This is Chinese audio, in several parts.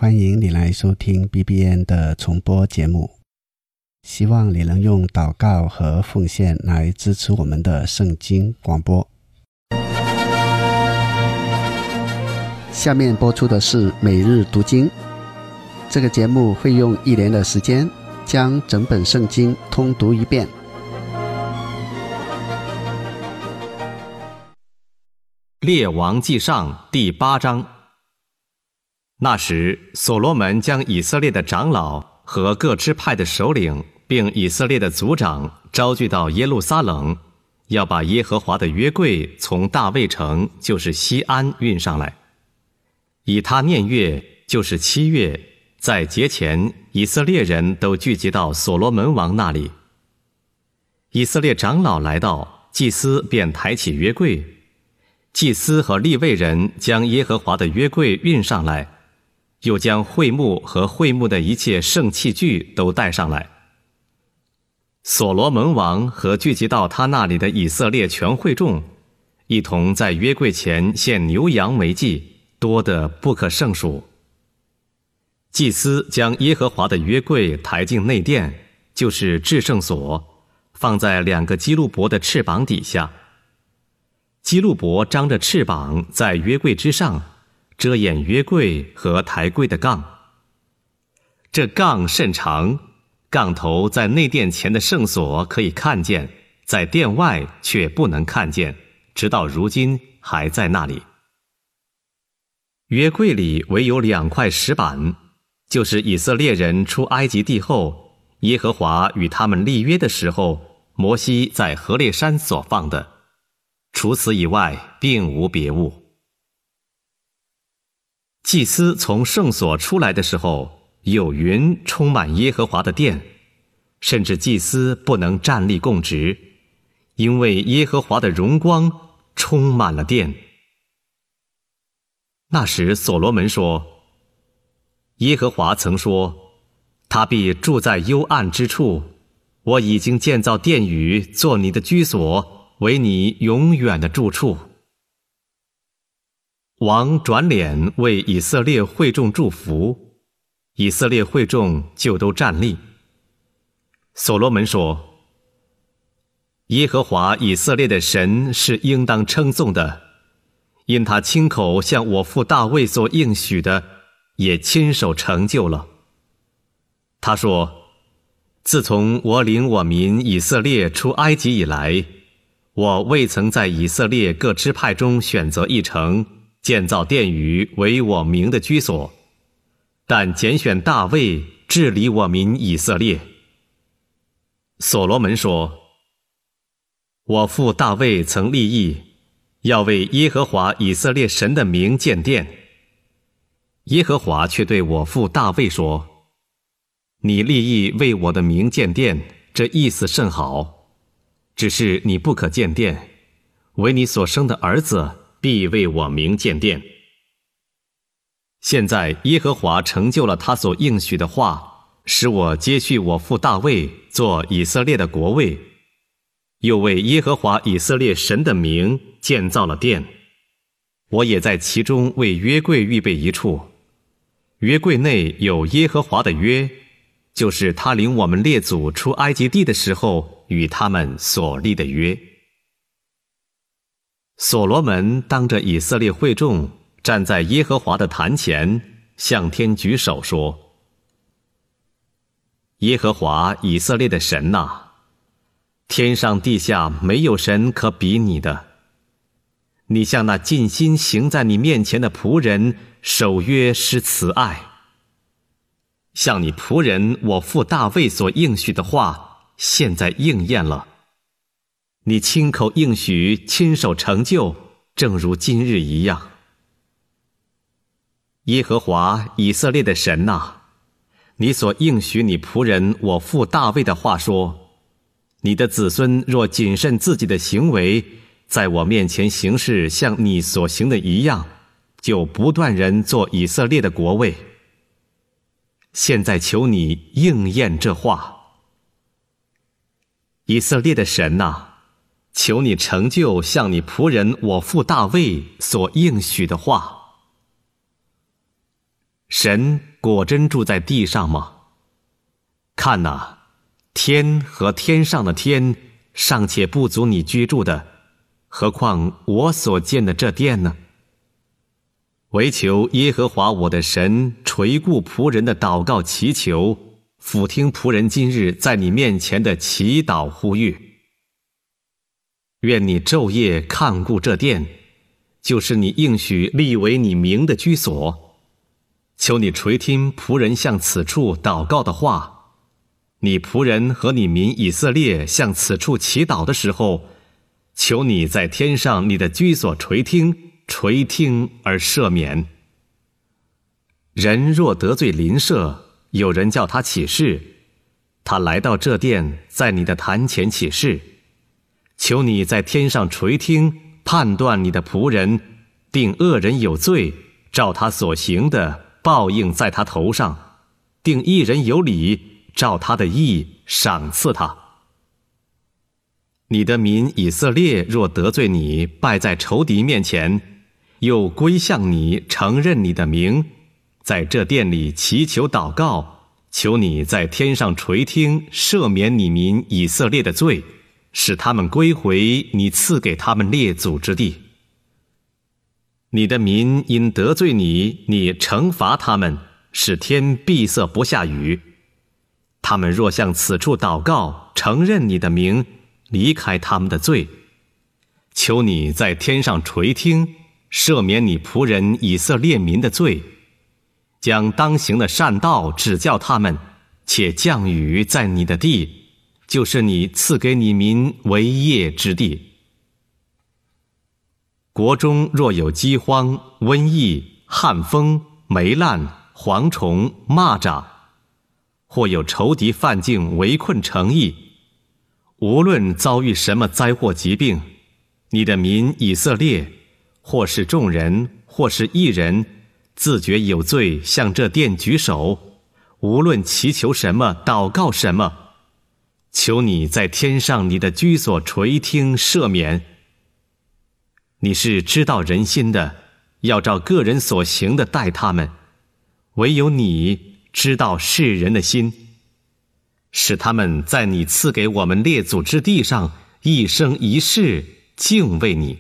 欢迎你来收听 BBN 的重播节目，希望你能用祷告和奉献来支持我们的圣经广播。下面播出的是每日读经，这个节目会用1年的时间将整本圣经通读一遍。 列王纪上第8章。那时，所罗门将以色列的长老和各支派的首领，并以色列的族长招聚到耶路撒冷，要把耶和华的约柜从大卫城，就是西安运上来。以他念月，就是7月，在节前，以色列人都聚集到所罗门王那里。以色列长老来到，祭司便抬起约柜，祭司和利未人将耶和华的约柜运上来，又将会幕和会幕的一切圣器具都带上来。所罗门王和聚集到他那里的以色列全会众，一同在约柜前献牛羊为祭，多得不可胜数。祭司将耶和华的约柜抬进内殿，就是至圣所，放在2个基路伯的翅膀底下。基路伯张着翅膀在约柜之上，遮掩约柜和抬柜的杠。这杠甚长，杠头在内殿前的圣所可以看见，在殿外却不能看见，直到如今还在那里。约柜里唯有2块石板，就是以色列人出埃及地后，耶和华与他们立约的时候，摩西在何烈山所放的，除此以外并无别物。祭司从圣所出来的时候，有云充满耶和华的殿，甚至祭司不能站立供职，因为耶和华的荣光充满了殿。那时所罗门说，耶和华曾说，他必住在幽暗之处，我已经建造殿宇，做你的居所，为你永远的住处。王转脸为以色列会众祝福，以色列会众就都站立。所罗门说，耶和华以色列的神是应当称颂的，因他亲口向我父大卫所应许的，也亲手成就了。他说，自从我领我民以色列出埃及以来，我未曾在以色列各支派中选择一城，建造殿宇为我名的居所，但拣选大卫治理我民以色列。所罗门说，我父大卫曾立意，要为耶和华以色列神的名建殿。耶和华却对我父大卫说，你立意为我的名建殿，这意思甚好，只是你不可建殿，为你所生的儿子必为我名建殿。现在耶和华成就了他所应许的话，使我接续我父大卫做以色列的国位，又为耶和华以色列神的名建造了殿。我也在其中为约柜预备一处，约柜内有耶和华的约，就是他领我们列祖出埃及地的时候与他们所立的约。所罗门当着以色列会众，站在耶和华的坛前，向天举手说，耶和华以色列的神哪，天上地下没有神可比你的。你向那尽心行在你面前的仆人守约施慈爱，向你仆人我父大卫所应许的话，现在应验了。你亲口应许，亲手成就，正如今日一样。耶和华以色列的神哪，你所应许你仆人我父大卫的话说，你的子孙若谨慎自己的行为，在我面前行事像你所行的一样，就不断人做以色列的国位。现在求你应验这话。以色列的神哪，求你成就像你仆人我父大卫所应许的话。 神果真住在地上吗？看哪，天和天上的天尚且不足你居住的，何况我所建的这殿呢？唯求耶和华我的神垂顾仆人的祷告祈求，俯听仆人今日在你面前的祈祷呼吁。愿你昼夜看顾这殿，就是你应许立为你名的居所。求你垂听仆人向此处祷告的话，你仆人和你民以色列向此处祈祷的时候，求你在天上你的居所垂听而赦免。人若得罪邻舍，有人叫他起誓，他来到这殿，在你的坛前起誓，求你在天上垂听，判断你的仆人，定恶人有罪，照他所行的报应在他头上，定义人有理，照他的义赏赐他。你的民以色列若得罪你，败在仇敌面前，又归向你，承认你的名，在这殿里祈求祷告，求你在天上垂听，赦免你民以色列的罪，使他们归回你赐给他们列祖之地。你的民因得罪你，你惩罚他们，使天闭塞不下雨。他们若向此处祷告，承认你的名，离开他们的罪，求你在天上垂听，赦免你仆人以色列民的罪，将当行的善道指教他们，且降雨在你的地，就是你赐给你民为业之地。国中若有饥荒、瘟疫、旱风、霉烂、蝗虫、蚂蚱，或有仇敌犯境围困城邑，无论遭遇什么灾祸疾病，你的民以色列，或是众人，或是一人，自觉有罪，向这殿举手，无论祈求什么，祷告什么，求你在天上你的居所垂听赦免。你是知道人心的，要照个人所行的待他们，唯有你知道世人的心，使他们在你赐给我们列祖之地上一生一世敬畏你。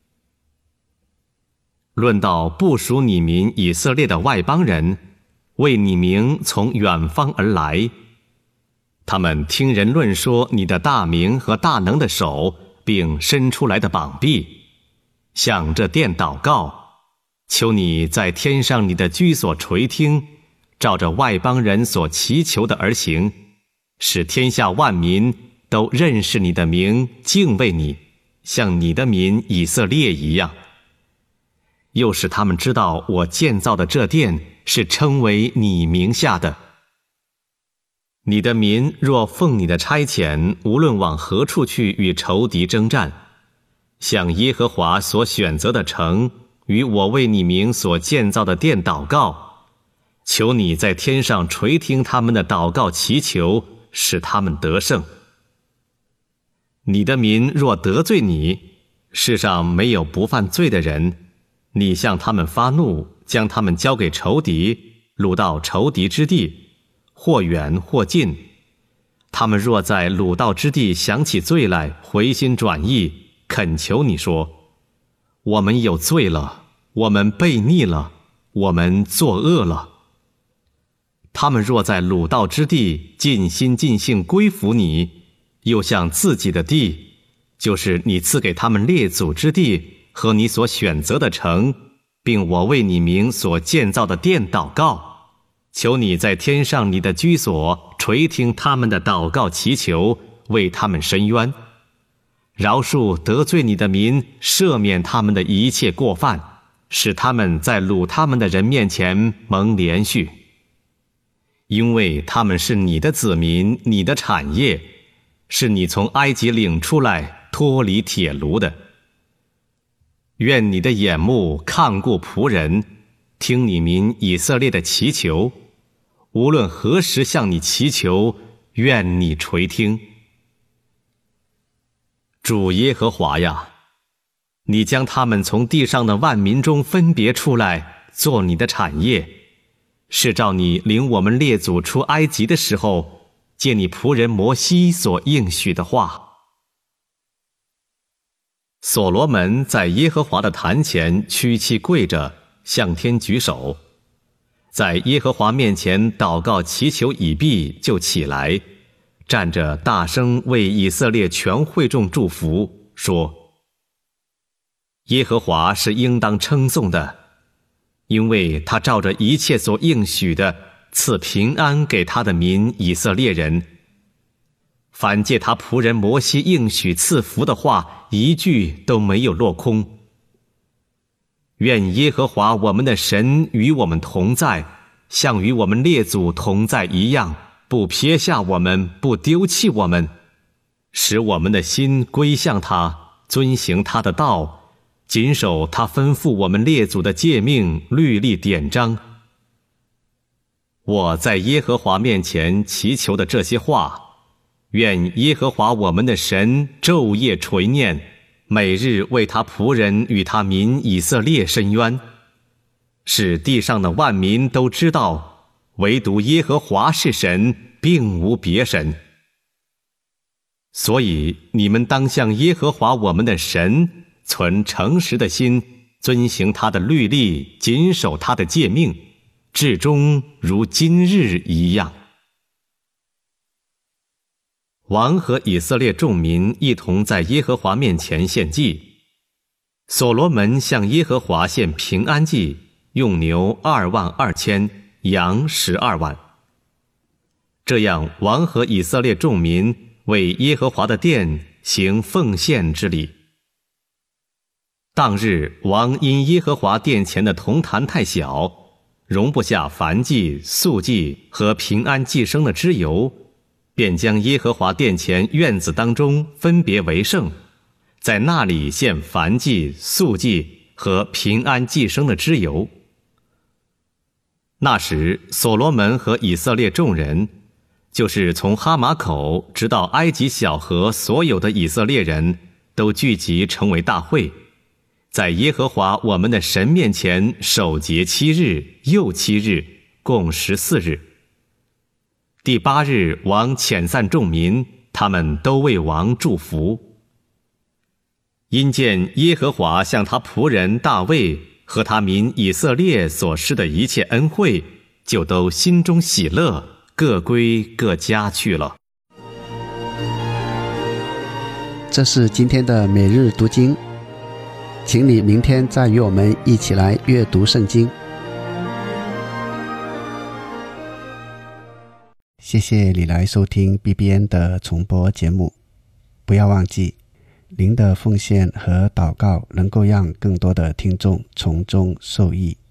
论到不属你民以色列的外邦人，为你名从远方而来，他们听人论说你的大名和大能的手，并伸出来的膀臂，向这殿祷告，求你在天上你的居所垂听，照着外邦人所祈求的而行，使天下万民都认识你的名，敬畏你，像你的民以色列一样。又使他们知道我建造的这殿是称为你名下的。你的民若奉你的差遣，无论往何处去与仇敌征战，向耶和华所选择的城，与我为你名所建造的殿祷告，求你在天上垂听他们的祷告祈求，使他们得胜。你的民若得罪你，世上没有不犯罪的人，你向他们发怒，将他们交给仇敌，掳到仇敌之地，或远或近。他们若在掳到之地想起罪来，回心转意，恳求你说，我们有罪了，我们悖逆了，我们作恶了。他们若在掳到之地尽心尽性归服你，又向自己的地，就是你赐给他们列祖之地和你所选择的城，并我为你名所建造的殿祷告，求你在天上你的居所垂听他们的祷告祈求，为他们伸冤，饶恕得罪你的民，赦免他们的一切过犯，使他们在掳他们的人面前蒙怜恤。因为他们是你的子民，你的产业，是你从埃及领出来脱离铁炉的。愿你的眼目看顾仆人，听你民以色列的祈求，无论何时向你祈求，愿你垂听。主耶和华呀，你将他们从地上的万民中分别出来，做你的产业， 是照你领我们列祖出埃及的时候，借你仆人摩西所应许的话。所罗门在耶和华的坛前屈膝跪着，向天举手，在耶和华面前祷告祈求已毕，就起来，站着大声为以色列全会众祝福，说：耶和华是应当称颂的，因为他照着一切所应许的，赐平安给他的民以色列人。凡借他仆人摩西应许赐福的话，一句都没有落空。愿耶和华我们的神与我们同在，像与我们列祖同在一样，不撇下我们，不丢弃我们，使我们的心归向他，遵行他的道，谨守他吩咐我们列祖的诫命、律例、典章。我在耶和华面前祈求的这些话，愿耶和华我们的神昼夜垂念，每日为他仆人与他民以色列伸冤，使地上的万民都知道，唯独耶和华是神，并无别神。所以你们当向耶和华我们的神存诚实的心，遵行他的律例，谨守他的诫命，至终如今日一样。王和以色列众民一同在耶和华面前献祭。所罗门向耶和华献平安祭，用牛22000，羊12万。这样，王和以色列众民为耶和华的殿行奉献之礼。当日，王因耶和华殿前的铜坛太小，容不下燔祭、素祭和平安祭牲的脂油，便将耶和华殿前院子当中分别为圣，在那里献燔祭、素祭和平安祭牲的脂油。那时，所罗门和以色列众人，就是从哈马口直到埃及小河所有的以色列人，都聚集成为大会，在耶和华我们的神面前守节7日，又7日，共14日。第8日，王遣散众民，他们都为王祝福。因见耶和华向他仆人大卫和他民以色列所施的一切恩惠，就都心中喜乐，各归各家去了。 这是今天的每日读经，请你明天再与我们一起来阅读圣经。谢谢你来收听 BBN 的重播节目，不要忘记，您的奉献和祷告能够让更多的听众从中受益。